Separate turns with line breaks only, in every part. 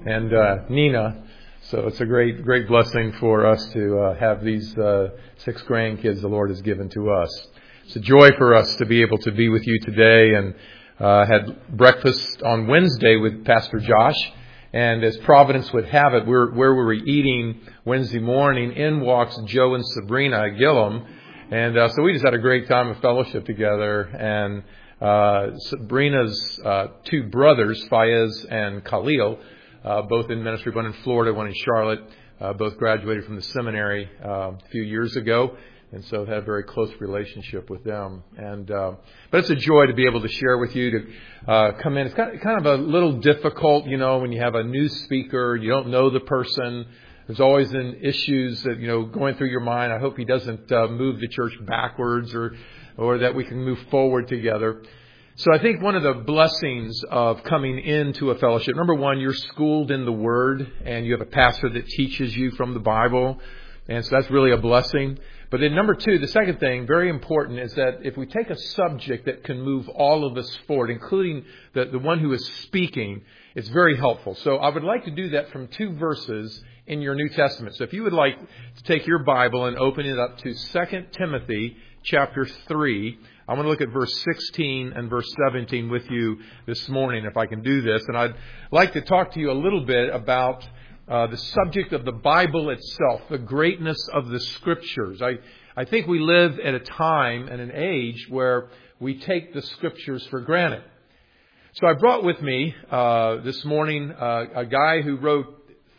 and Nina. So it's a great blessing for us to have these 6 grandkids the Lord has given to us. It's a joy for us to be able to be with you today, and had breakfast on Wednesday with Pastor Josh. And as Providence would have it, where we were eating Wednesday morning, in walks Joe and Sabrina Gillum. And so we just had a great time of fellowship together. And Sabrina's 2 brothers, Fayez and Khalil, both in ministry, one in Florida, one in Charlotte, both graduated from the seminary a few years ago. And so I've had a very close relationship with them. And but it's a joy to be able to share with you, to come in. It's kind of a little difficult, when you have a new speaker, you don't know the person. There's always issues that, going through your mind. I hope he doesn't move the church backwards, or that we can move forward together. So I think one of the blessings of coming into a fellowship, number one, you're schooled in the Word, and you have a pastor that teaches you from the Bible. And so that's really a blessing. But then number two, the second thing, very important, is that if we take a subject that can move all of us forward, including the one who is speaking, it's very helpful. So I would like to do that from 2 verses in your New Testament. So if you would like to take your Bible and open it up to 2 Timothy chapter 3, I want to look at verse 16 and verse 17 with you this morning, if I can do this. And I'd like to talk to you a little bit about the subject of the Bible itself, the greatness of the Scriptures. I think we live at a time and an age where we take the Scriptures for granted. So I brought with me this morning a guy who wrote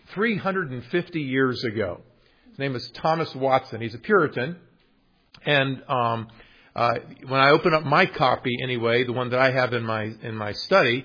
350 years ago. His name is Thomas Watson. He's a Puritan. And when I open up my copy anyway, the one that I have in my study,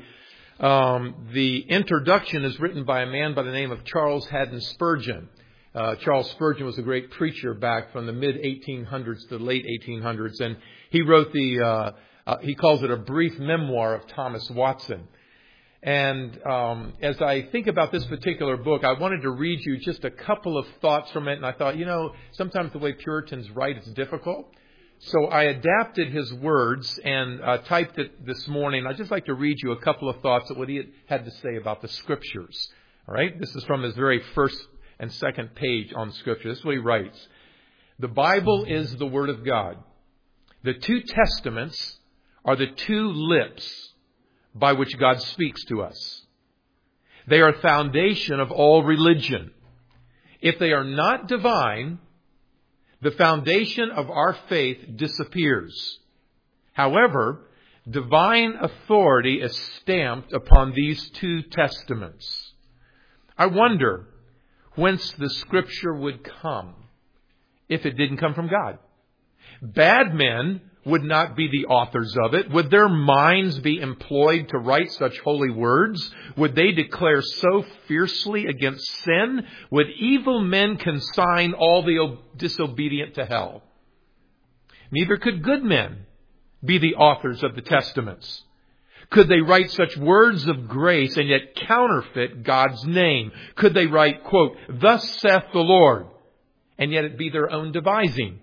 the introduction is written by a man by the name of Charles Haddon Spurgeon. Charles Spurgeon was a great preacher back from the mid-1800s to the late 1800s. And he wrote he calls it a brief memoir of Thomas Watson. And as I think about this particular book, I wanted to read you just a couple of thoughts from it. And I thought, sometimes the way Puritans write is difficult. So I adapted his words and typed it this morning. I'd just like to read you a couple of thoughts of what he had to say about the Scriptures. All right? This is from his very first and second page on Scripture. This is what he writes. The Bible is the Word of God. The 2 Testaments are the 2 lips by which God speaks to us. They are the foundation of all religion. If they are not divine, the foundation of our faith disappears. However, divine authority is stamped upon these 2 testaments. I wonder whence the Scripture would come if it didn't come from God. Bad men would not be the authors of it. Would their minds be employed to write such holy words? Would they declare so fiercely against sin? Would evil men consign all the disobedient to hell? Neither could good men be the authors of the Testaments. Could they write such words of grace and yet counterfeit God's name? Could they write, quote, "Thus saith the Lord," and yet it be their own devising?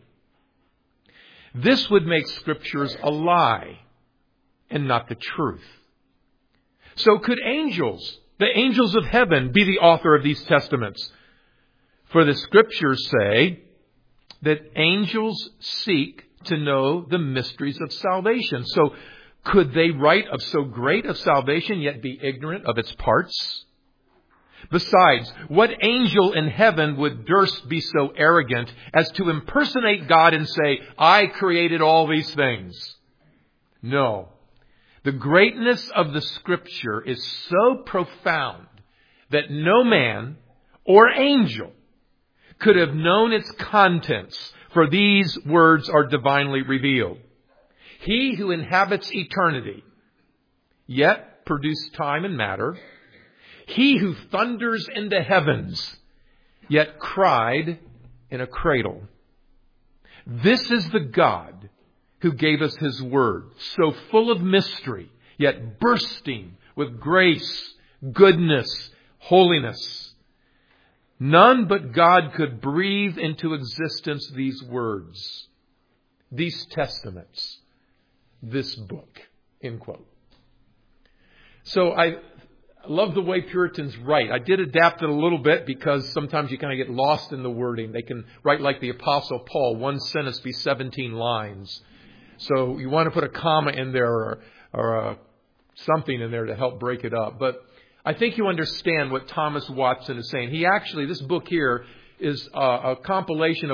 This would make Scriptures a lie and not the truth. So could angels, the angels of heaven, be the author of these testaments? For the Scriptures say that angels seek to know the mysteries of salvation. So could they write of so great a salvation yet be ignorant of its parts? Besides, what angel in heaven would durst be so arrogant as to impersonate God and say, "I created all these things"? No. The greatness of the Scripture is so profound that no man or angel could have known its contents, for these words are divinely revealed. He who inhabits eternity, yet produced time and matter, he who thunders in the heavens, yet cried in a cradle. This is the God who gave us His Word, so full of mystery, yet bursting with grace, goodness, holiness. None but God could breathe into existence these words, these testaments, this book, end quote. So I love the way Puritans write. I did adapt it a little bit because sometimes you kind of get lost in the wording. They can write like the Apostle Paul, one sentence be 17 lines. So you want to put a comma in there or something in there to help break it up. But I think you understand what Thomas Watson is saying. This book here is a compilation of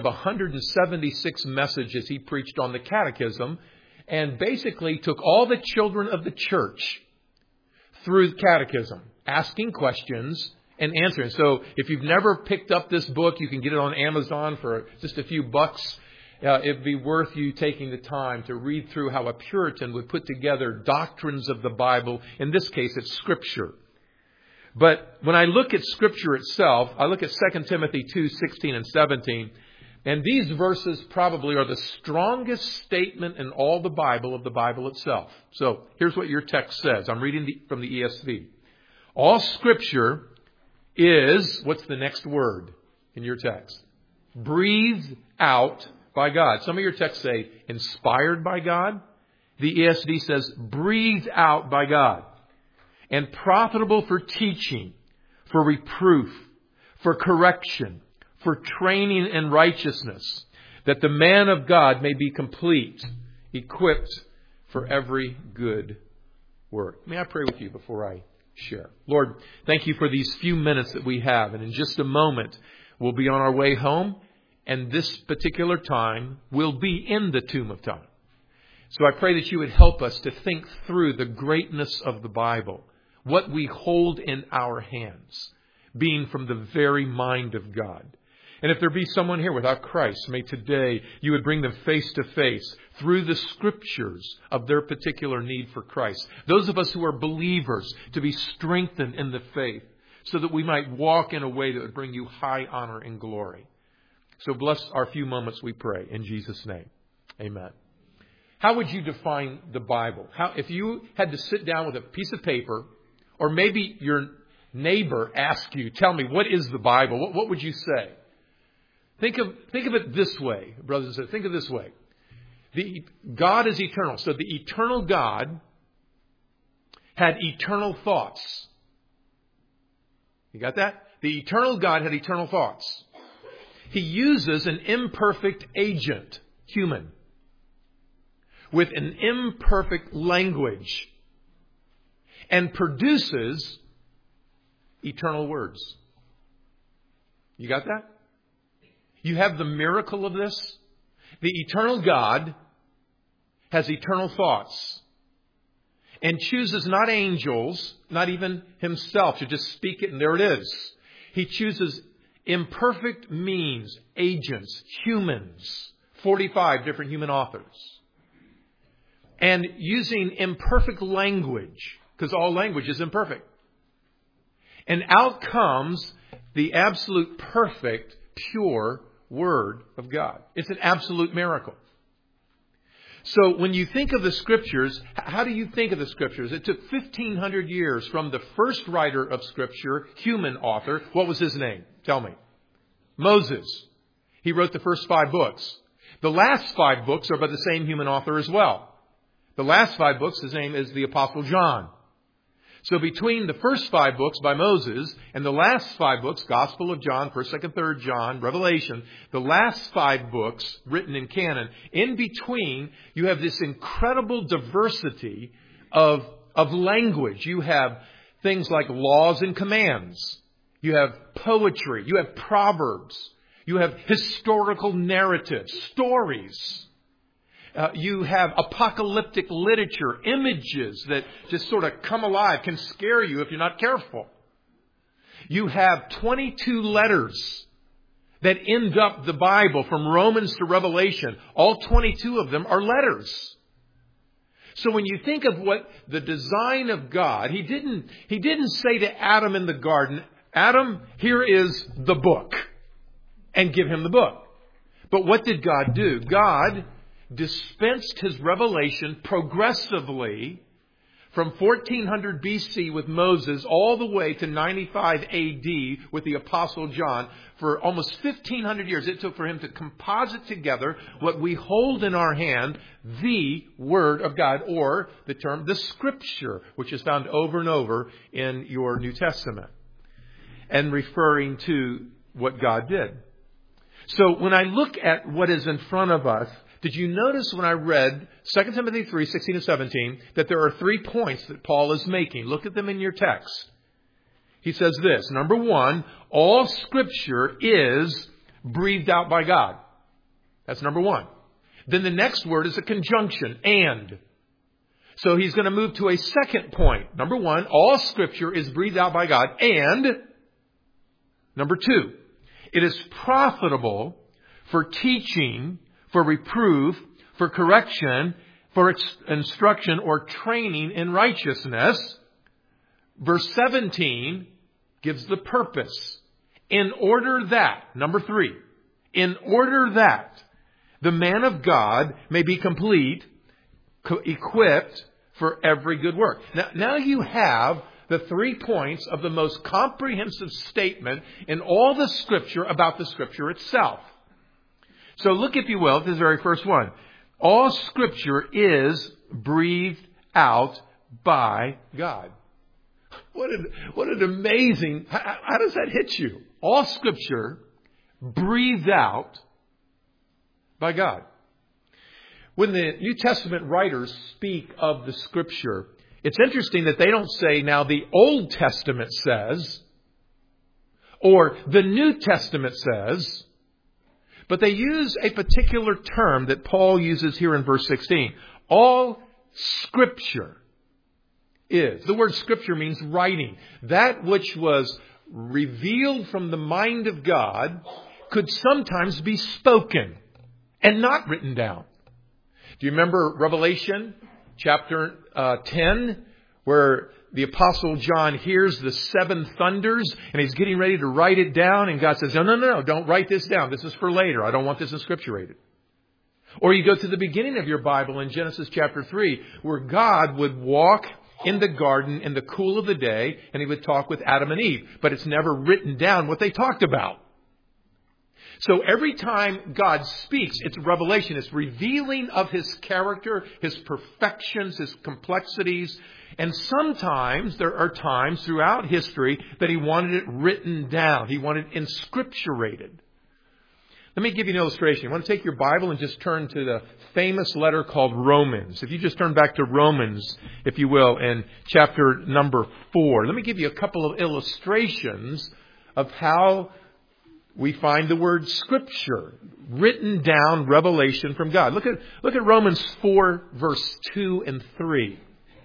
176 messages he preached on the catechism, and basically took all the children of the church through the catechism, asking questions and answering. So if you've never picked up this book, you can get it on Amazon for just a few bucks. It'd be worth you taking the time to read through how a Puritan would put together doctrines of the Bible. In this case, it's Scripture. But when I look at Scripture itself, I look at 2 Timothy 2:16 and 17, and these verses probably are the strongest statement in all the Bible of the Bible itself. So here's what your text says. I'm reading from the ESV. All Scripture is, what's the next word in your text? Breathed out by God. Some of your texts say inspired by God. The ESV says breathed out by God. And profitable for teaching, for reproof, for correction, for training in righteousness, that the man of God may be complete, equipped for every good work. May I pray with you before I share? Lord, thank you for these few minutes that we have. And in just a moment, we'll be on our way home. And this particular time will be in the tomb of time. So I pray that you would help us to think through the greatness of the Bible, what we hold in our hands, being from the very mind of God. And if there be someone here without Christ, may today you would bring them face to face through the Scriptures of their particular need for Christ. Those of us who are believers, to be strengthened in the faith so that we might walk in a way that would bring you high honor and glory. So bless our few moments, we pray, in Jesus' name. Amen. How would you define the Bible? If you had to sit down with a piece of paper, or maybe your neighbor asked you, tell me, what is the Bible? What would you say? Think of it this way, brothers and sisters. Think of it this way. God is eternal. So the eternal God had eternal thoughts. You got that? The eternal God had eternal thoughts. He uses an imperfect agent, human, with an imperfect language, and produces eternal words. You got that? You have the miracle of this. The eternal God has eternal thoughts and chooses not angels, not even himself, to just speak it and there it is. He chooses imperfect means, agents, humans, 45 different human authors. And using imperfect language, because all language is imperfect. And out comes the absolute perfect, pure Word of God. It's an absolute miracle. So when you think of the Scriptures, how do you think of the Scriptures? It took 1,500 years from the first writer of Scripture, human author. What was his name? Tell me. Moses. He wrote the first 5 books. The last 5 books are by the same human author as well. The last 5 books, his name is the Apostle John. So between the first 5 books by Moses and the last 5 books, Gospel of John, 1st, 2nd, 3rd John, Revelation, the last 5 books written in canon, in between you have this incredible diversity of language. You have things like laws and commands. You have poetry. You have proverbs. You have historical narratives, stories. You have apocalyptic literature, images that just sort of come alive, can scare you if you're not careful. You have 22 letters that end up the Bible from Romans to Revelation. All 22 of them are letters. So when you think of what the design of God, He didn't say to Adam in the garden, Adam, here is the book, and give him the book. But what did God do? God dispensed His revelation progressively from 1400 BC with Moses all the way to 95 AD with the Apostle John. For almost 1500 years it took for him to composite together what we hold in our hand, the Word of God, or the term, the Scripture, which is found over and over in your New Testament, and referring to what God did. So when I look at what is in front of us, did you notice when I read 2 Timothy 3, 16 and 17, that there are 3 points that Paul is making? Look at them in your text. He says this. Number 1, all Scripture is breathed out by God. That's number 1. Then the next word is a conjunction, and. So he's going to move to a second point. Number 1, all Scripture is breathed out by God, and. Number 2, it is profitable for teaching, for reproof, for correction, for instruction or training in righteousness. Verse 17 gives the purpose. In order that, number 3, in order that the man of God may be complete, equipped for every good work. Now you have the 3 points of the most comprehensive statement in all the Scripture about the Scripture itself. So look, if you will, at this very first one. All Scripture is breathed out by God. What an amazing, how does that hit you? All Scripture breathed out by God. When the New Testament writers speak of the Scripture, it's interesting that they don't say, now the Old Testament says, or the New Testament says, but they use a particular term that Paul uses here in verse 16. All Scripture is. The word Scripture means writing. That which was revealed from the mind of God could sometimes be spoken and not written down. Do you remember Revelation chapter 10, where the Apostle John hears the 7 thunders and he's getting ready to write it down, and God says, no, don't write this down. This is for later. I don't want this inscripturated. Or you go to the beginning of your Bible in Genesis chapter 3, where God would walk in the garden in the cool of the day and he would talk with Adam and Eve. But it's never written down what they talked about. So every time God speaks, it's revelation. It's revealing of His character, His perfections, His complexities. And sometimes there are times throughout history that He wanted it written down. He wanted it inscripturated. Let me give you an illustration. You want to take your Bible and just turn to the famous letter called Romans. If you just turn back to Romans, if you will, in chapter number 4. Let me give you a couple of illustrations of how we find the word Scripture, written down revelation from God. Look at Romans 4, verse 2 and 3.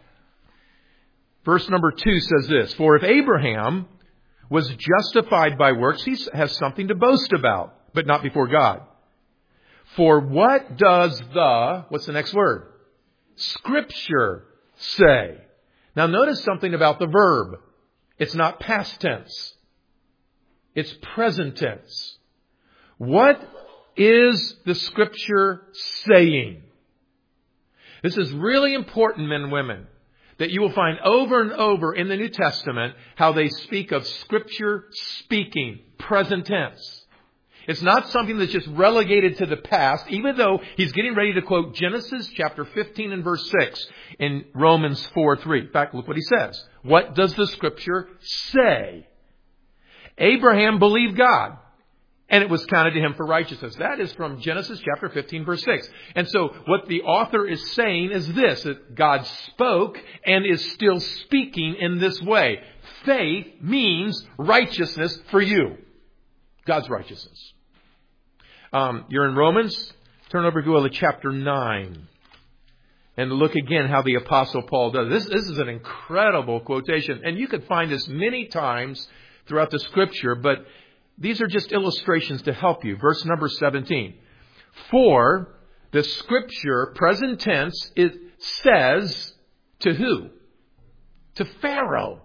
Verse number 2 says this, for if Abraham was justified by works, he has something to boast about, but not before God. For what does what's the next word? Scripture say. Now notice something about the verb. It's not past tense. It's present tense. What is the Scripture saying? This is really important, men and women, that you will find over and over in the New Testament how they speak of Scripture speaking, present tense. It's not something that's just relegated to the past, even though he's getting ready to quote Genesis chapter 15 and verse 6 in Romans 4:3. In fact, look what he says. What does the Scripture say? Abraham believed God, and it was counted to him for righteousness. That is from Genesis chapter 15, verse 6. And so what the author is saying is this, that God spoke and is still speaking in this way. Faith means righteousness for you. God's righteousness. You're in Romans. Turn over to chapter 9. And look again how the Apostle Paul does. This is an incredible quotation. And you could find this many times throughout the Scripture, but these are just illustrations to help you. Verse number 17. For the Scripture, present tense, it says to who? To Pharaoh.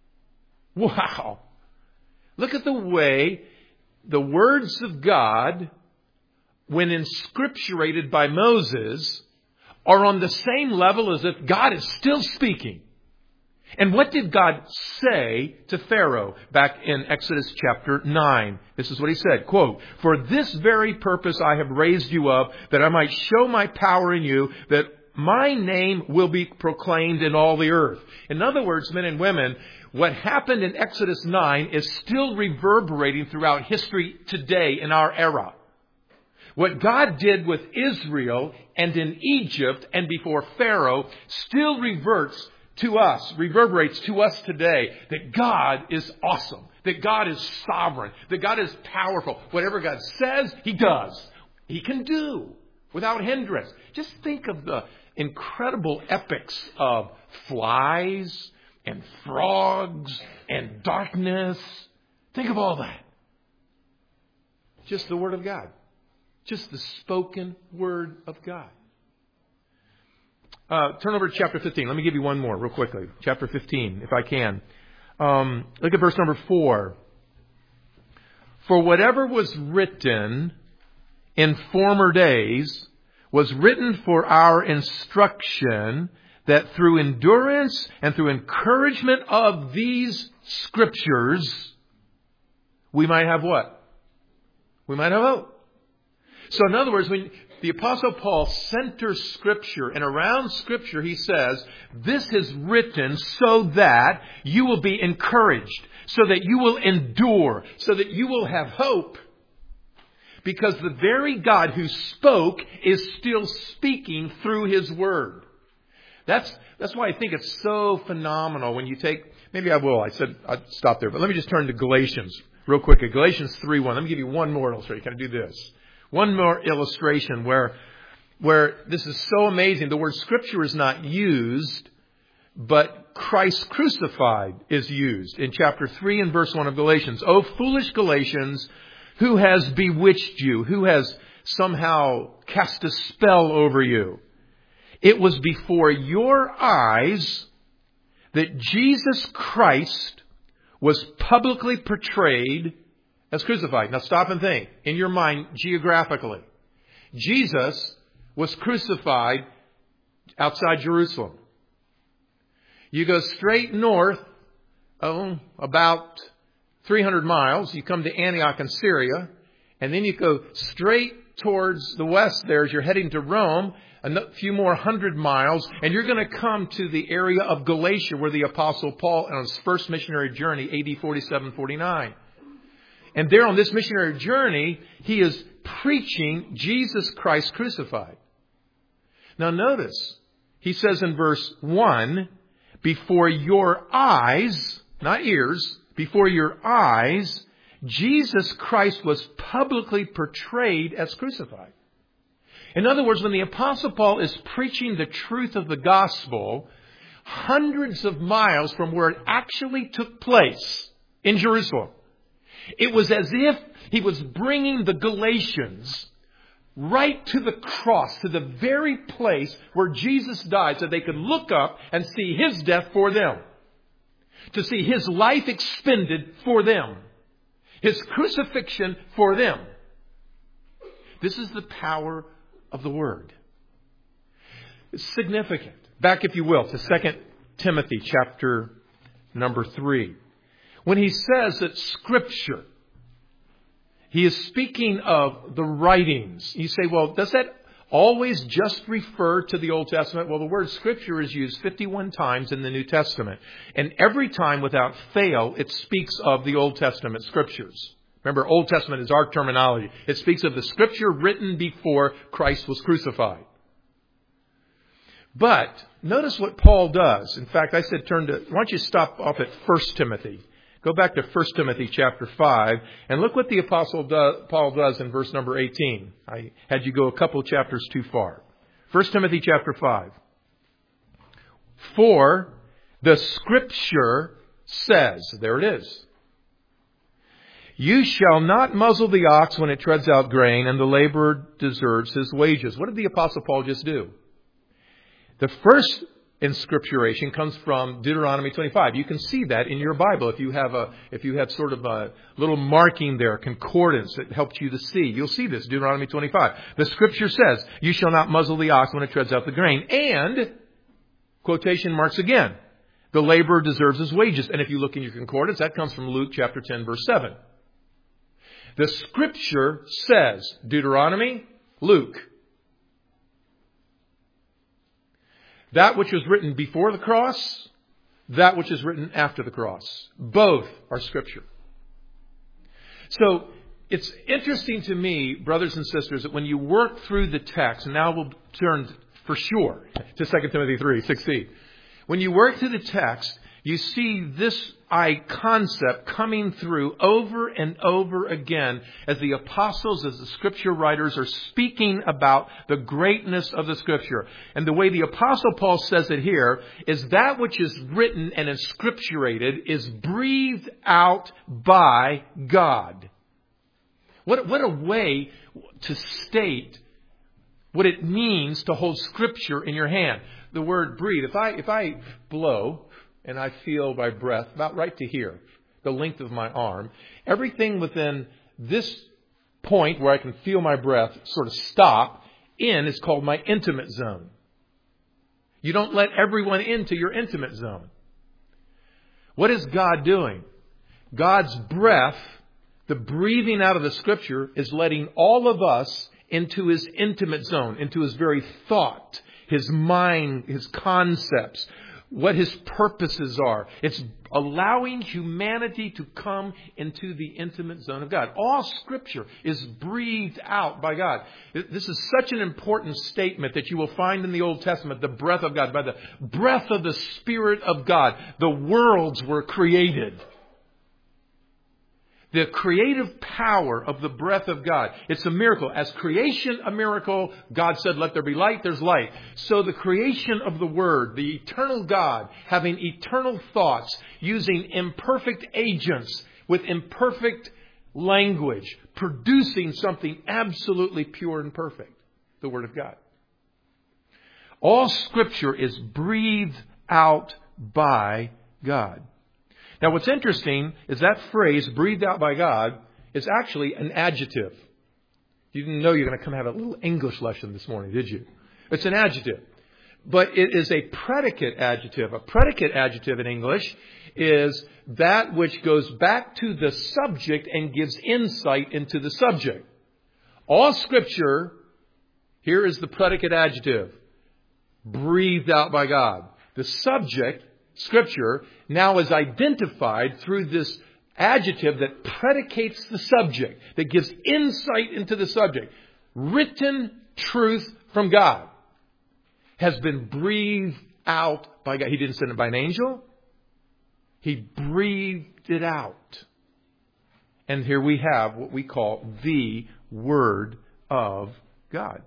Wow. Look at the way the words of God, when inscripturated by Moses, are on the same level as if God is still speaking. And what did God say to Pharaoh back in Exodus chapter 9? This is what he said, quote, "For this very purpose I have raised you up, that I might show my power in you, that my name will be proclaimed in all the earth." In other words, men and women, what happened in Exodus 9 is still reverberating throughout history today in our era. What God did with Israel and in Egypt and before Pharaoh still reverberates to us today, that God is awesome, that God is sovereign, that God is powerful. Whatever God says, He does. He can do without hindrance. Just think of the incredible epics of flies and frogs and darkness. Think of all that. Just the Word of God. Just the spoken Word of God. Turn over to chapter 15. Let me give you one more real quickly. Chapter 15, if I can. Look at verse number 4. "For whatever was written in former days was written for our instruction, that through endurance and through encouragement of these Scriptures, we might have what? We might have hope." So in other words, when the Apostle Paul centers Scripture, and around Scripture he says, this is written so that you will be encouraged, so that you will endure, so that you will have hope. Because the very God who spoke is still speaking through His Word. That's why I think it's so phenomenal when you take, maybe I will, I said I'd stop there, but let me just turn to Galatians real quickly. Galatians 3:1. Let me give you one more illustration. Can I do this? One more illustration where this is so amazing. The word Scripture is not used, but Christ crucified is used. In chapter 3 and verse 1 of Galatians. "O foolish Galatians, who has bewitched you? Who has somehow cast a spell over you? It was before your eyes that Jesus Christ was publicly portrayed as crucified." Now stop and think in your mind geographically. Jesus was crucified outside Jerusalem. You go straight north, about 300 miles. You come to Antioch in Syria. And then you go straight towards the west there as you're heading to Rome. A few more 100 miles. And you're going to come to the area of Galatia where the Apostle Paul on his first missionary journey, AD 47-49. And there on this missionary journey, he is preaching Jesus Christ crucified. Now notice, he says in verse 1, "Before your eyes," not ears, "before your eyes, Jesus Christ was publicly portrayed as crucified." In other words, when the Apostle Paul is preaching the truth of the gospel, hundreds of miles from where it actually took place in Jerusalem, it was as if he was bringing the Galatians right to the cross, to the very place where Jesus died, so they could look up and see His death for them, to see His life expended for them, His crucifixion for them. This is the power of the Word. It's significant. Back, if you will, to 2 Timothy chapter number 3. When he says that Scripture, he is speaking of the writings. You say, well, does that always just refer to the Old Testament? Well, the word Scripture is used 51 times in the New Testament. And every time, without fail, it speaks of the Old Testament Scriptures. Remember, Old Testament is our terminology. It speaks of the Scripture written before Christ was crucified. But notice what Paul does. In fact, I said why don't you stop off at 1 Timothy. Go back to 1 Timothy chapter 5 and look what the Apostle Paul does in verse number 18. I had you go a couple chapters too far. 1 Timothy chapter 5. "For the Scripture says," there it is, "you shall not muzzle the ox when it treads out grain, and the laborer deserves his wages." What did the Apostle Paul just do? The first inscripturation comes from Deuteronomy 25. You can see that in your Bible if you have sort of a little marking there, concordance that helps you to see. You'll see this, Deuteronomy 25. The Scripture says, "You shall not muzzle the ox when it treads out the grain." And, quotation marks again, The laborer deserves his wages. And if you look in your concordance, that comes from Luke chapter 10, verse 7. The Scripture says, Deuteronomy, Luke, that which was written before the cross, that which is written after the cross. Both are Scripture. So it's interesting to me, brothers and sisters, that when you work through the text, and now we'll turn for sure to 2 Timothy 3:16. When you work through the text, you see this concept coming through over and over again as the apostles, as the Scripture writers are speaking about the greatness of the Scripture. And the way the Apostle Paul says it here is that which is written and inscripturated is breathed out by God. What a way to state what it means to hold Scripture in your hand. The word breathe. If I blow and I feel my breath about right to here, the length of my arm, everything within this point where I can feel my breath sort of stop in is called my intimate zone. You don't let everyone into your intimate zone. What is God doing? God's breath, the breathing out of the Scripture, is letting all of us into His intimate zone, into His very thought, His mind, His concepts, what His purposes are. It's allowing humanity to come into the intimate zone of God. All Scripture is breathed out by God. This is such an important statement that you will find in the Old Testament, the breath of God. By the breath of the Spirit of God, the worlds were created. The creative power of the breath of God. It's a miracle. As creation a miracle, God said, let there be light, there's light. So the creation of the Word, the eternal God, having eternal thoughts, using imperfect agents with imperfect language, producing something absolutely pure and perfect. The Word of God. All Scripture is breathed out by God. Now, what's interesting is that phrase, breathed out by God, is actually an adjective. You didn't know you're going to come have a little English lesson this morning, did you? It's an adjective. But it is a predicate adjective. A predicate adjective in English is that which goes back to the subject and gives insight into the subject. All Scripture, here is the predicate adjective, breathed out by God. The subject, Scripture, now is identified through this adjective that predicates the subject, that gives insight into the subject. Written truth from God has been breathed out by God. He didn't send it by an angel. He breathed it out. And here we have what we call the Word of God.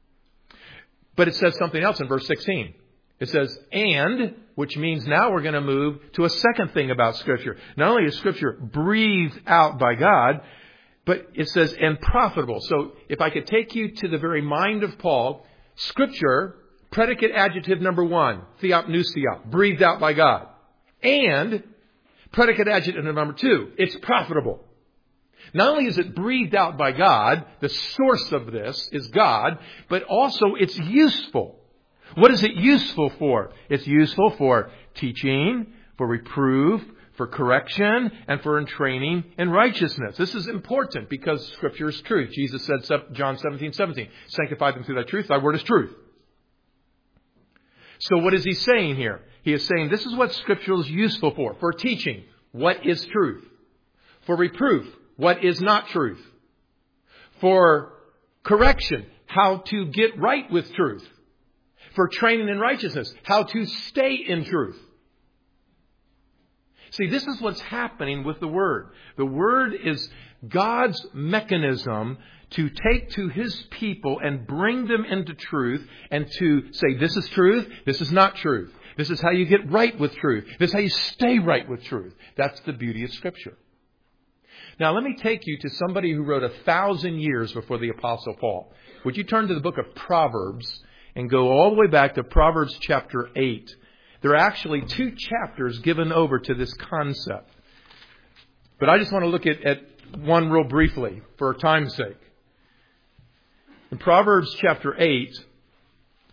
But it says something else in verse 16. It says, and, which means now we're going to move to a second thing about Scripture. Not only is Scripture breathed out by God, but it says, and profitable. So if I could take you to the very mind of Paul, Scripture, predicate adjective number 1, theopneustia, breathed out by God. And predicate adjective number 2, it's profitable. Not only is it breathed out by God, the source of this is God, but also it's useful. What is it useful for? It's useful for teaching, for reproof, for correction, and for training in righteousness. This is important because Scripture is truth. Jesus said, John 17:17, sanctify them through thy truth. Thy word is truth. So what is he saying here? He is saying this is what Scripture is useful for. For teaching, what is truth? For reproof, what is not truth? For correction, how to get right with truth. For training in righteousness, how to stay in truth. See, this is what's happening with the Word. The Word is God's mechanism to take to His people and bring them into truth and to say, this is truth, this is not truth. This is how you get right with truth. This is how you stay right with truth. That's the beauty of Scripture. Now, let me take you to somebody who wrote 1,000 years before the Apostle Paul. Would you turn to the book of Proverbs and go all the way back to Proverbs chapter 8. There are actually 2 chapters given over to this concept. But I just want to look at one real briefly for time's sake. In Proverbs chapter 8,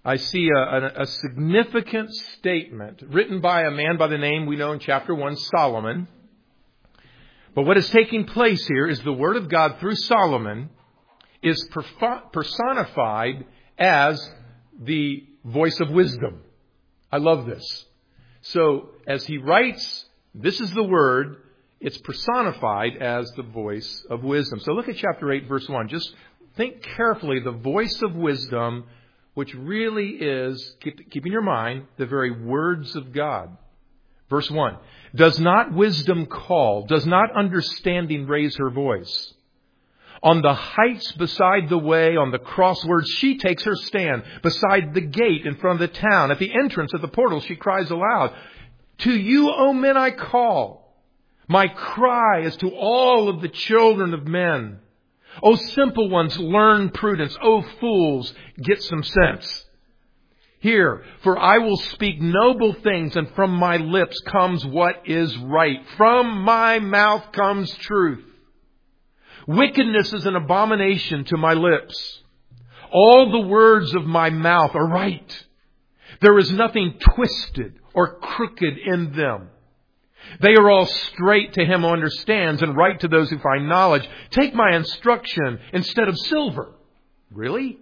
I see a significant statement written by a man by the name we know in chapter 1, Solomon. But what is taking place here is the Word of God through Solomon is personified as the voice of wisdom. I love this. So as he writes, this is the Word, it's personified as the voice of wisdom. So look at chapter 8, verse 1. Just think carefully, the voice of wisdom, which really is, keep in your mind, the very words of God. Verse 1. Does not wisdom call? Does not understanding raise her voice? On the heights beside the way, on the crosswords, she takes her stand. Beside the gate in front of the town, at the entrance of the portal, she cries aloud. To you, O men, I call. My cry is to all of the children of men. O simple ones, learn prudence. O fools, get some sense. Hear, for I will speak noble things, and from my lips comes what is right. From my mouth comes truth. Wickedness is an abomination to my lips. All the words of my mouth are right. There is nothing twisted or crooked in them. They are all straight to him who understands, and right to those who find knowledge. Take my instruction instead of silver. Really?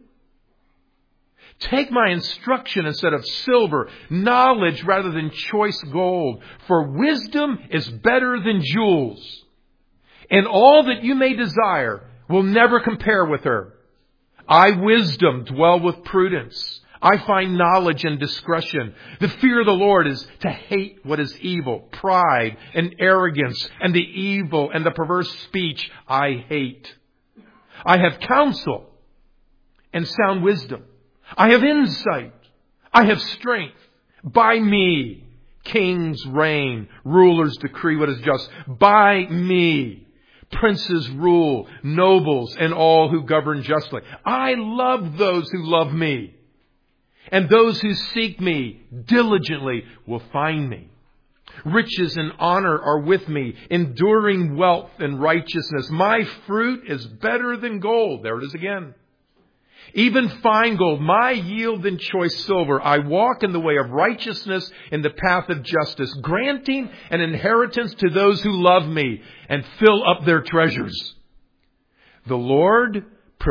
Take my instruction instead of silver, knowledge rather than choice gold. For wisdom is better than jewels. And all that you may desire will never compare with her. I, wisdom, dwell with prudence. I find knowledge and discretion. The fear of the Lord is to hate what is evil, pride and arrogance and the evil and the perverse speech I hate. I have counsel and sound wisdom. I have insight. I have strength. By me, kings reign. Rulers decree what is just. By me, princes rule. Nobles and all who govern justly. I love those who love me. And those who seek me diligently will find me. Riches and honor are with me. Enduring wealth and righteousness. My fruit is better than gold. There it is again. Even fine gold, my yield than choice silver. I walk in the way of righteousness, in the path of justice, granting an inheritance to those who love me and fill up their treasures. The Lord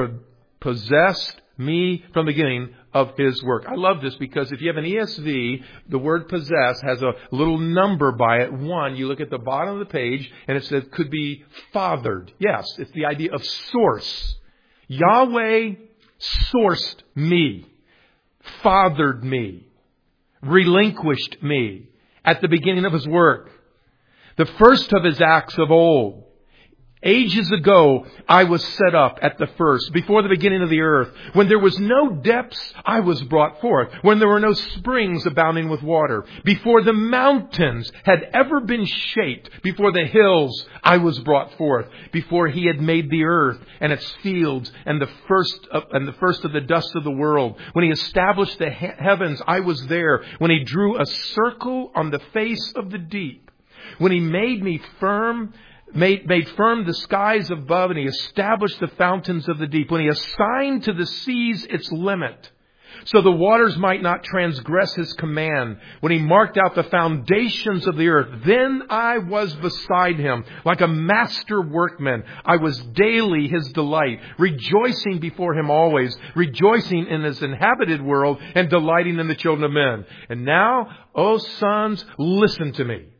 possessed me from the beginning of his work. I love this because if you have an ESV, the word possess has a little number by it. 1, you look at the bottom of the page and it says could be fathered. Yes, it's the idea of source. Yahweh sourced me, fathered me, relinquished me at the beginning of his work. The first of his acts of old. Ages ago, I was set up at the first, before the beginning of the earth. When there was no depths, I was brought forth. When there were no springs abounding with water. Before the mountains had ever been shaped. Before the hills, I was brought forth. Before he had made the earth and its fields and the first of the dust of the world. When he established the heavens, I was there. When he drew a circle on the face of the deep. When he made me firm, made firm the skies above, and he established the fountains of the deep. When he assigned to the seas its limit, so the waters might not transgress his command. When he marked out the foundations of the earth, then I was beside him like a master workman. I was daily his delight, rejoicing before him always, rejoicing in his inhabited world and delighting in the children of men. And now, O sons, listen to me.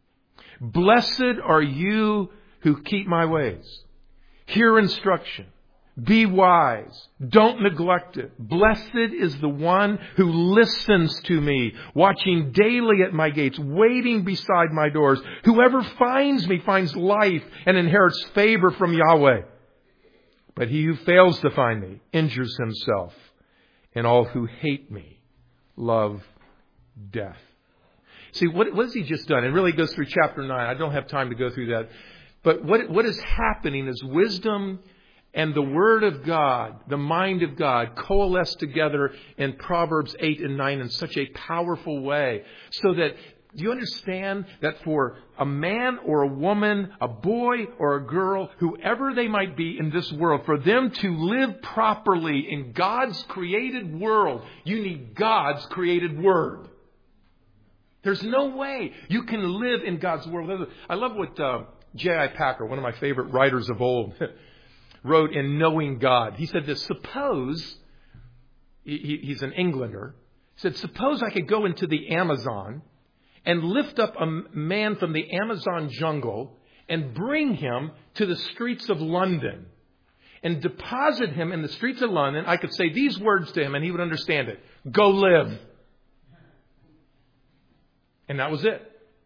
Blessed are you who keep my ways. Hear instruction. Be wise. Don't neglect it. Blessed is the one who listens to me, watching daily at my gates, waiting beside my doors. Whoever finds me finds life and inherits favor from Yahweh. But he who fails to find me injures himself, and all who hate me love death. See, what has he just done? It really goes through chapter 9. I don't have time to go through that. But what is happening is wisdom and the Word of God, the mind of God, coalesce together in Proverbs 8 and 9 in such a powerful way. So that Do you understand that for a man or a woman, a boy or a girl, whoever they might be in this world, for them to live properly in God's created world, you need God's created Word. There's no way you can live in God's world. I love what J.I. Packer, one of my favorite writers of old, wrote in Knowing God. He said this: suppose, he's an Englander, he said, suppose I could go into the Amazon and lift up a man from the Amazon jungle and bring him to the streets of London and deposit him in the streets of London. I could say these words to him and he would understand it. Go live. And that was it.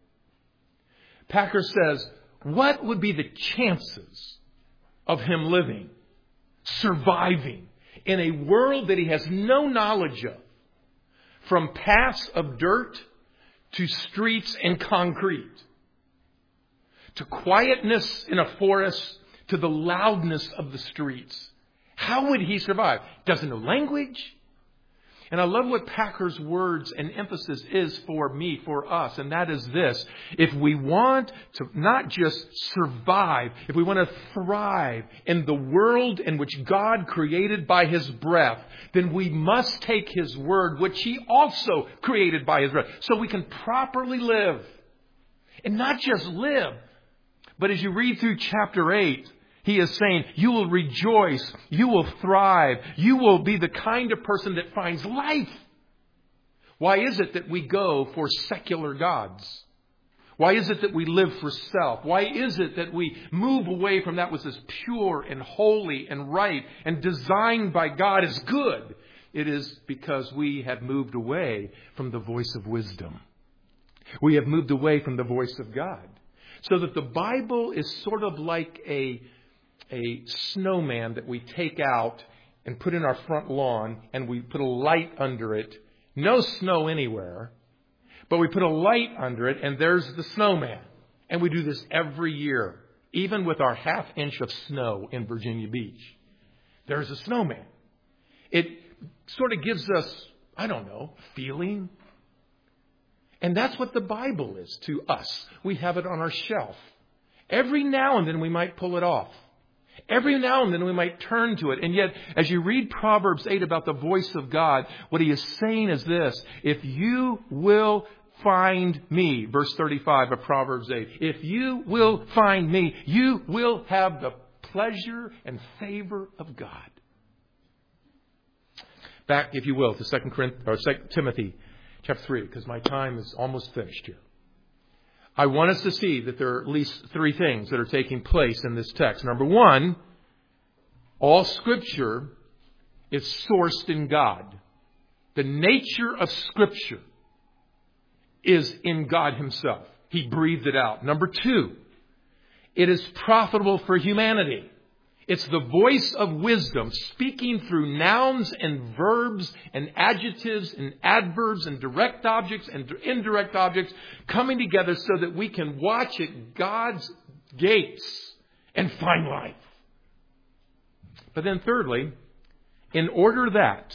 Packer says, what would be the chances of him living, surviving in a world that he has no knowledge of, from paths of dirt to streets and concrete, to quietness in a forest, to the loudness of the streets? How would he survive? Doesn't know language. And I love what Packer's words and emphasis is for me, for us, and that is this: if we want to not just survive, if we want to thrive in the world in which God created by His breath, then we must take His Word, which He also created by His breath, so we can properly live. And not just live, but as you read through chapter 8, he is saying, you will rejoice, you will thrive, you will be the kind of person that finds life. Why is it that we go for secular gods? Why is it that we live for self? Why is it that we move away from that which is pure and holy and right and designed by God as good? It is because we have moved away from the voice of wisdom. We have moved away from the voice of God. So that the Bible is sort of like a snowman that we take out and put in our front lawn, and we put a light under it. No snow anywhere, but we put a light under it, and there's the snowman. And we do this every year, even with our half-inch of snow in Virginia Beach. There's a snowman. It sort of gives us, feeling. And that's what the Bible is to us. We have it on our shelf. Every now and then we might pull it off. Every now and then we might turn to it. And yet, as you read Proverbs 8 about the voice of God, what he is saying is this: if you will find me, verse 35 of Proverbs 8, if you will find me, you will have the pleasure and favor of God. Back, if you will, to 2 Timothy chapter 3, because my time is almost finished here. I want us to see that there are at least three things that are taking place in this text. Number one, all Scripture is sourced in God. The nature of Scripture is in God Himself. He breathed it out. Number two, it is profitable for humanity. It's the voice of wisdom speaking through nouns and verbs and adjectives and adverbs and direct objects and indirect objects coming together so that we can watch at God's gates and find life. But then thirdly, in order that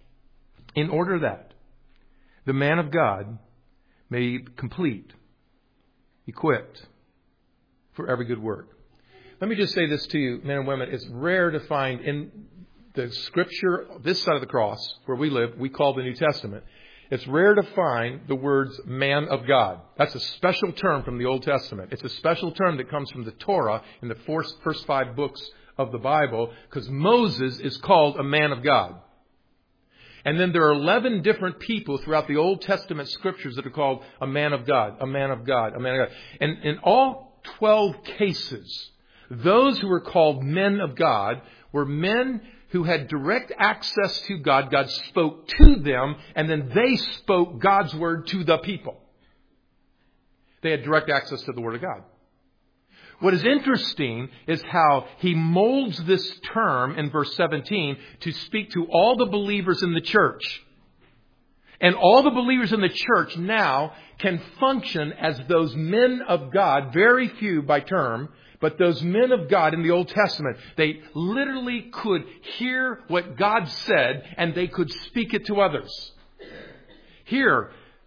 the man of God may be complete, equipped for every good work. Let me just say this to you, men and women. It's rare to find in the Scripture, this side of the cross, where we live, we call the New Testament. It's rare to find the words man of God. That's a special term from the Old Testament. It's a special term that comes from the Torah in the first 5 books of the Bible, because Moses is called a man of God. And then there are 11 different people throughout the Old Testament Scriptures that are called a man of God, a man of God, a man of God. And in all 12 cases, those who were called men of God were men who had direct access to God. God spoke to them, and then they spoke God's word to the people. They had direct access to the Word of God. What is interesting is how he molds this term in verse 17 to speak to all the believers in the church. And all the believers in the church now can function as those men of God, very few by term, but those men of God in the Old Testament, they literally could hear what God said and they could speak it to others. Here,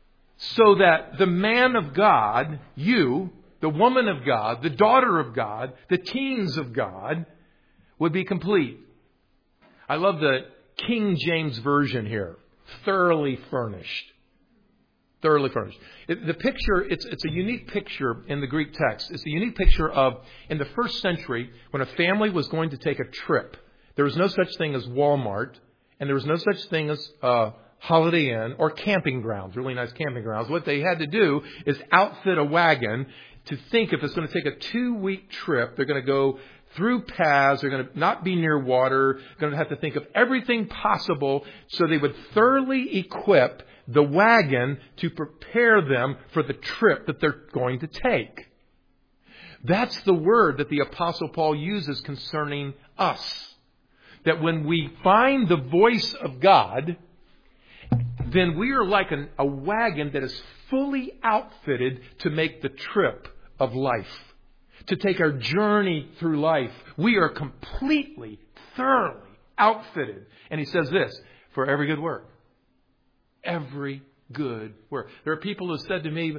so that the man of God, you, the woman of God, the daughter of God, the teens of God, would be complete. I love the King James Version here. Thoroughly furnished. Thoroughly furnished. The picture, it's a unique picture in the Greek text. It's a unique picture of, in the first century, when a family was going to take a trip, there was no such thing as Walmart, and there was no such thing as Holiday Inn or camping grounds, really nice camping grounds. What they had to do is outfit a wagon to think if it's going to take a 2-week trip, they're going to go through paths, they're going to not be near water, going to have to think of everything possible so they would thoroughly equip the wagon to prepare them for the trip that they're going to take. That's the word that the Apostle Paul uses concerning us. That when we find the voice of God, then we are like a wagon that is fully outfitted to make the trip of life. To take our journey through life. We are completely, thoroughly outfitted. And he says this, for every good work. Every good work. There are people who said to me,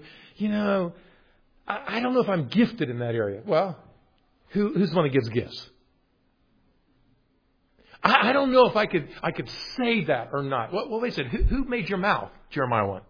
I don't know if I'm gifted in that area. Well, who's the one that gives gifts? I don't know if I could say that or not. Well, they said, who made your mouth? Jeremiah 1.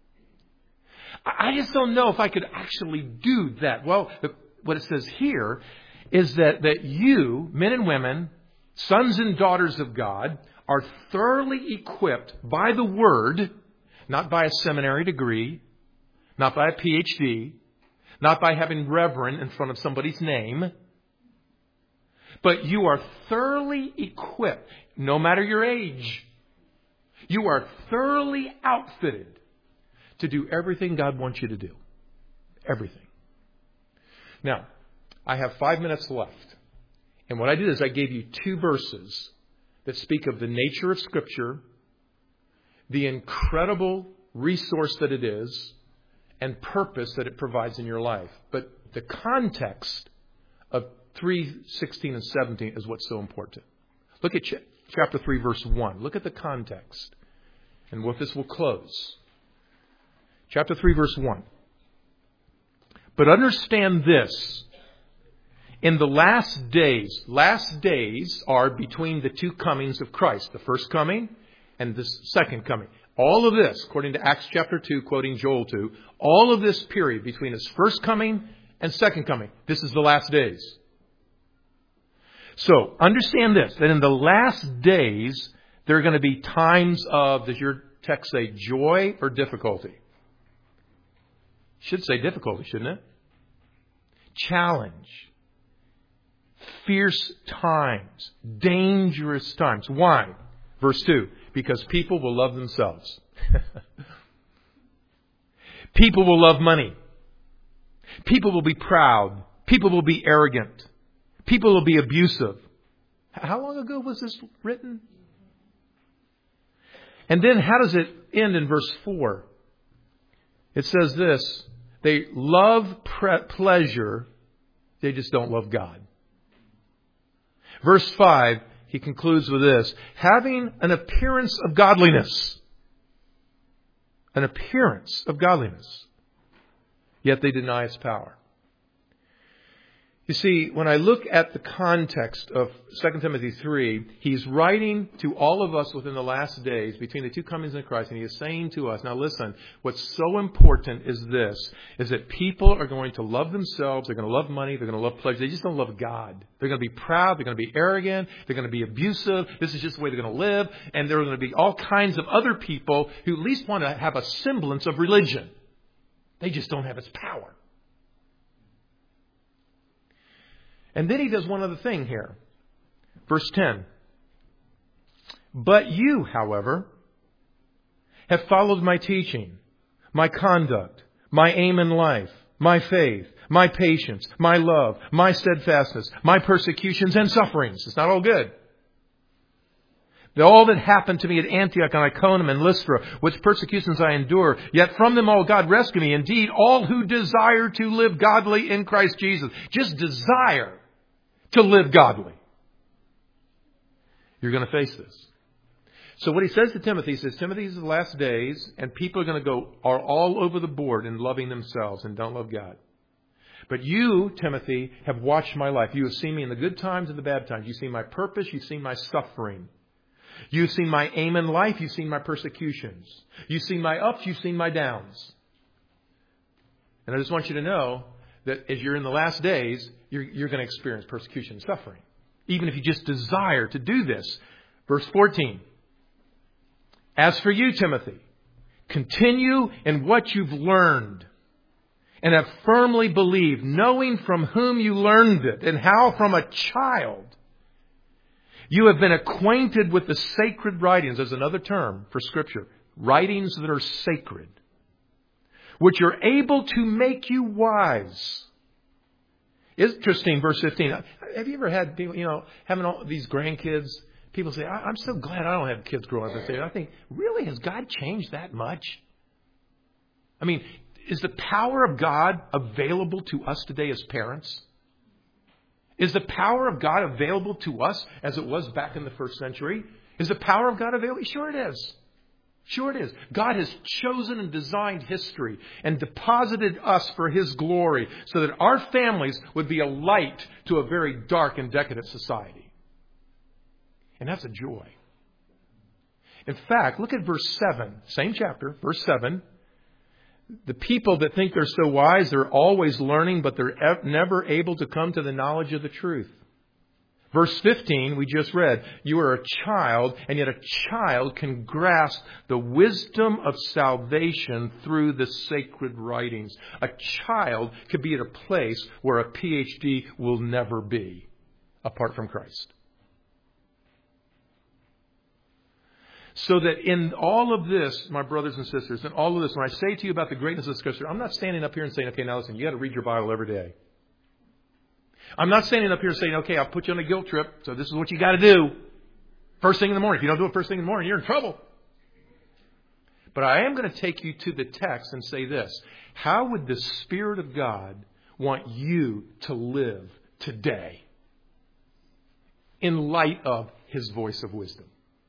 I just don't know if I could actually do that. Well, what it says here is that you, men and women, sons and daughters of God, are thoroughly equipped by the Word, not by a seminary degree, not by a PhD, not by having reverend in front of somebody's name, but you are thoroughly equipped, no matter your age. You are thoroughly outfitted to do everything God wants you to do. Everything. Now, I have 5 minutes left. And what I did is I gave you 2 verses that speak of the nature of Scripture, the incredible resource that it is, and purpose that it provides in your life. But the context of 3:16 and 17 is what's so important. Look at chapter 3, verse 1. Look at the context. And with this, we'll close. Chapter 3, verse 1. But understand this. In the last days are between the 2 comings of Christ. The first coming and the second coming. All of this, according to Acts chapter 2, quoting Joel 2, all of this period between his first coming and second coming, this is the last days. So, understand this, that in the last days, there are going to be times of, does your text say joy or difficulty? Should say difficulty, shouldn't it? Challenge. Fierce times. Dangerous times. Why? Verse 2. Because people will love themselves. People will love money. People will be proud. People will be arrogant. People will be abusive. How long ago was this written? And then how does it end in verse 4? It says this. They love pleasure. They just don't love God. Verse 5, he concludes with this. Having an appearance of godliness. An appearance of godliness. Yet they deny its power. You see, when I look at the context of 2 Timothy 3, he's writing to all of us within the last days between the 2 comings of Christ, and he is saying to us, now listen, what's so important is this, is that people are going to love themselves, they're going to love money, they're going to love pleasure, they just don't love God. They're going to be proud, they're going to be arrogant, they're going to be abusive, this is just the way they're going to live, and there are going to be all kinds of other people who at least want to have a semblance of religion. They just don't have its power. And then he does one other thing here. Verse 10. But you, however, have followed my teaching, my conduct, my aim in life, my faith, my patience, my love, my steadfastness, my persecutions and sufferings. It's not all good. All that happened to me at Antioch and Iconium and Lystra, which persecutions I endure, yet from them all God rescued me. Indeed, all who desire to live godly in Christ Jesus, just desire to live godly, you're going to face this. So what he says to Timothy, he says, Timothy, these are the last days, and people are going to are all over the board in loving themselves and don't love God. But you, Timothy, have watched my life. You have seen me in the good times and the bad times. You've seen my purpose. You've seen my suffering. You've seen my aim in life. You've seen my persecutions. You've seen my ups. You've seen my downs. And I just want you to know that as you're in the last days, you're going to experience persecution and suffering. Even if you just desire to do this. Verse 14. As for you, Timothy, continue in what you've learned and have firmly believed, knowing from whom you learned it and how from a child you have been acquainted with the sacred writings. There's another term for Scripture. Writings that are sacred, which are able to make you wise. Interesting, verse 15. Have you ever had people, having all these grandkids? People say, I'm so glad I don't have kids growing up. I think, really, has God changed that much? I mean, is the power of God available to us today as parents? Is the power of God available to us as it was back in the first century? Is the power of God available? Sure it is. Sure it is. God has chosen and designed history and deposited us for His glory so that our families would be a light to a very dark and decadent society. And that's a joy. In fact, look at verse 7. Same chapter, verse 7. The people that think they're so wise, they're always learning, but they're never able to come to the knowledge of the truth. Verse 15, we just read, you are a child, and yet a child can grasp the wisdom of salvation through the sacred writings. A child could be at a place where a PhD will never be apart from Christ. So that in all of this, my brothers and sisters, in all of this, when I say to you about the greatness of Scripture, I'm not standing up here and saying, okay, now listen, you got to read your Bible every day. I'm not standing up here saying, okay, I'll put you on a guilt trip, so this is what you got to do. First thing in the morning. If you don't do it first thing in the morning, you're in trouble. But I am going to take you to the text and say this. How would the Spirit of God want you to live today in light of His voice of wisdom?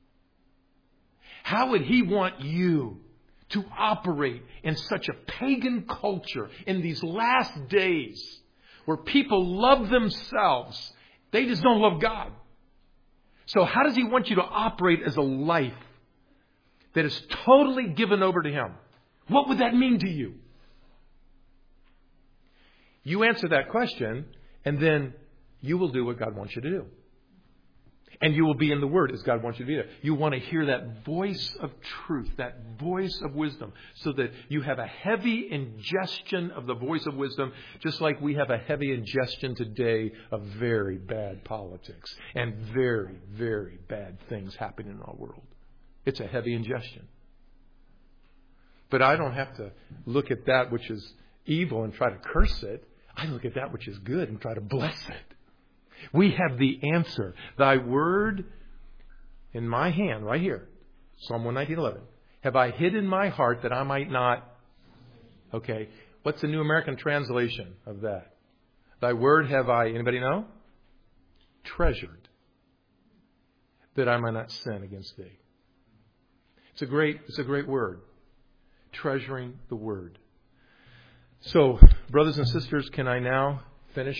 How would He want you to operate in such a pagan culture in these last days where people love themselves? They just don't love God. So how does He want you to operate as a life that is totally given over to Him? What would that mean to you? You answer that question, and then you will do what God wants you to do. And you will be in the Word as God wants you to be there. You want to hear that voice of truth, that voice of wisdom, so that you have a heavy ingestion of the voice of wisdom, just like we have a heavy ingestion today of very bad politics and very, very bad things happening in our world. It's a heavy ingestion. But I don't have to look at that which is evil and try to curse it. I look at that which is good and try to bless it. We have the answer. Thy word in my hand, right here. Psalm 119:11. Have I hid in my heart that I might not... Okay. What's the New American Translation of that? Thy word have I, anybody know? Treasured. That I might not sin against thee. It's a great word. Treasuring the word. So, brothers and sisters, can I now finish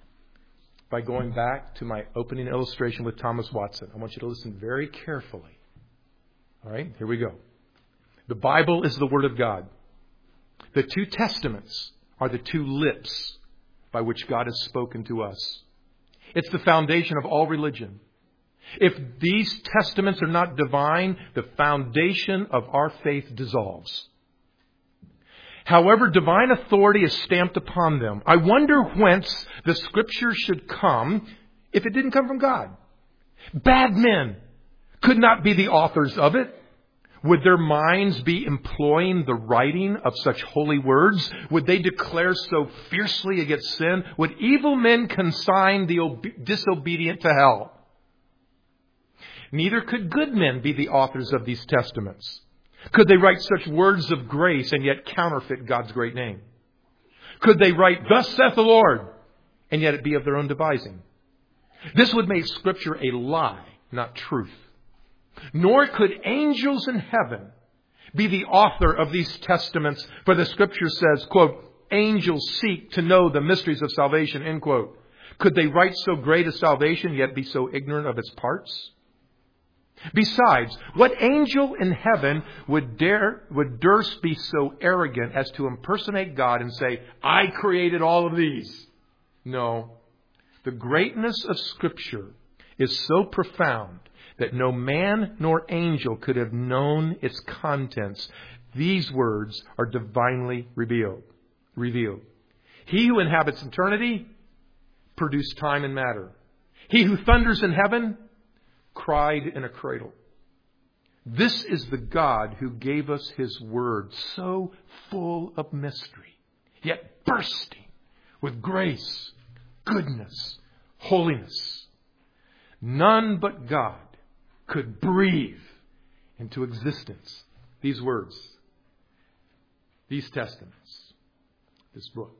by going back to my opening illustration with Thomas Watson? I want you to listen very carefully. All right, here we go. The Bible is the Word of God. The two Testaments are the two lips by which God has spoken to us. It's the foundation of all religion. If these Testaments are not divine, the foundation of our faith dissolves. However, divine authority is stamped upon them. I wonder whence the Scripture should come if it didn't come from God. Bad men could not be the authors of it. Would their minds be employing the writing of such holy words? Would they declare so fiercely against sin? Would evil men consign the disobedient to hell? Neither could good men be the authors of these testaments. Could they write such words of grace and yet counterfeit God's great name? Could they write, thus saith the Lord, and yet it be of their own devising? This would make Scripture a lie, not truth. Nor could angels in heaven be the author of these testaments, for the Scripture says, quote, angels seek to know the mysteries of salvation, end quote. Could they write so great a salvation, yet be so ignorant of its parts? Besides, what angel in heaven would durst be so arrogant as to impersonate God and say, I created all of these? No. The greatness of Scripture is so profound that no man nor angel could have known its contents. These words are divinely revealed. He who inhabits eternity produced time and matter. He who thunders in heaven cried in a cradle. This is the God who gave us His word, so full of mystery, yet bursting with grace, goodness, holiness. None but God could breathe into existence these words, these testaments, this book.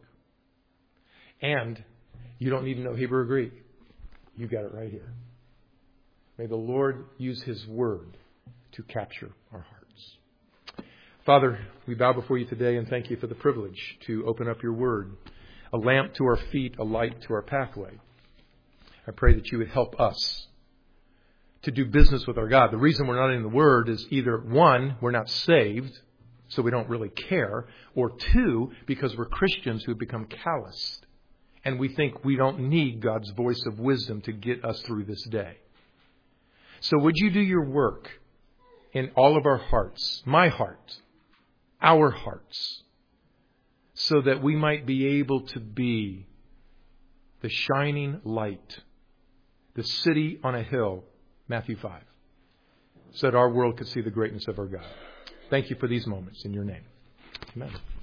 And you don't need to know Hebrew or Greek. You got it right here. May the Lord use His word to capture our hearts. Father, we bow before you today and thank you for the privilege to open up your word, a lamp to our feet, a light to our pathway. I pray that you would help us to do business with our God. The reason we're not in the word is either one, we're not saved, so we don't really care, or two, because we're Christians who have become calloused and we think we don't need God's voice of wisdom to get us through this day. So would you do your work in all of our hearts, my heart, our hearts, so that we might be able to be the shining light, the city on a hill, Matthew 5, so that our world could see the greatness of our God. Thank you for these moments in your name. Amen.